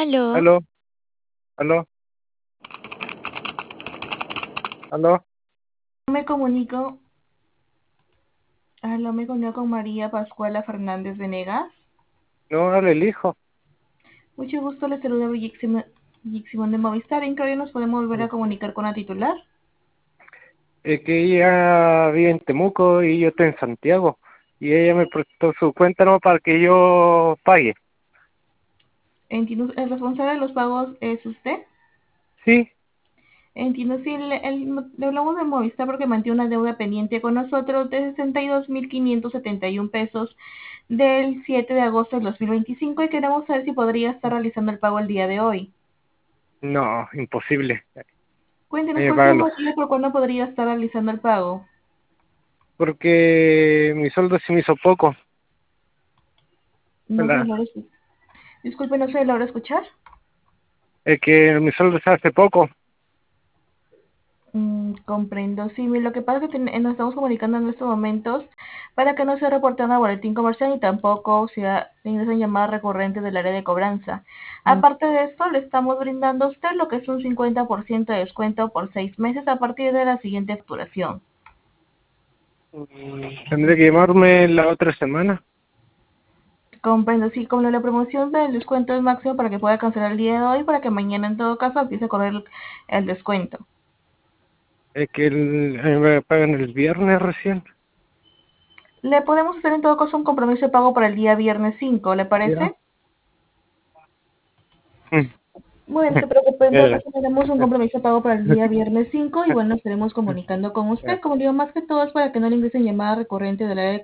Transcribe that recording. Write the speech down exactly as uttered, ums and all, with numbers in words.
Aló, Aló, aló, aló. me comunico, aló, me comunico con María Pascuala Fernández Venegas. No, habla el hijo. Mucho gusto, le saluda Villixim- Villiximón de Movistar. ¿En qué hora nos podemos volver a comunicar con la titular? Es que ella vive en Temuco y yo estoy en Santiago. Y ella me prestó su cuenta no para que yo pague. Entiendo, ¿el responsable de los pagos es usted? Sí, Entiendo, sí, le, el- le hablamos de Movistar porque mantiene una deuda pendiente con nosotros de sesenta y dos mil quinientos setenta y uno pesos del siete de agosto del dos mil veinticinco y queremos saber si podría estar realizando el pago el día de hoy. no, imposible. Cuéntenos, Hay que ¿cuál es el pagarlo. motivo por cuál no podría estar realizando el pago? Porque mi sueldo se me hizo poco. No se ¿Verdad? logra escuchar. Disculpe, no se logra escuchar. Es que mi sueldo se hace poco. Mm, comprendo. Sí, mi- lo que pasa es que ten- eh, nos estamos comunicando en estos momentos para que no se reporte una boletín comercial y tampoco sea ingresen llamadas recurrentes del área de cobranza. Aparte de esto, le estamos brindando a usted lo que es un cincuenta por ciento de descuento por seis meses a partir de la siguiente facturación. Mm, Tendré que llamarme la otra semana. Comprendo, sí, como la promoción del descuento es máximo para que pueda cancelar el día de hoy, para que mañana en todo caso empiece a correr el el descuento. Es que el, a mí me pagan el viernes recién. Le podemos hacer en todo caso un compromiso de pago para el día viernes cinco, ¿le Ya. parece? Mm. Bueno, no se preocupe, en todo Eh, caso tenemos un eh, compromiso de pago para el día viernes cinco y eh, bueno, nos estaremos eh, comunicando con eh. usted. Como digo, más que todo es para que no le ingresen llamadas recurrentes del área de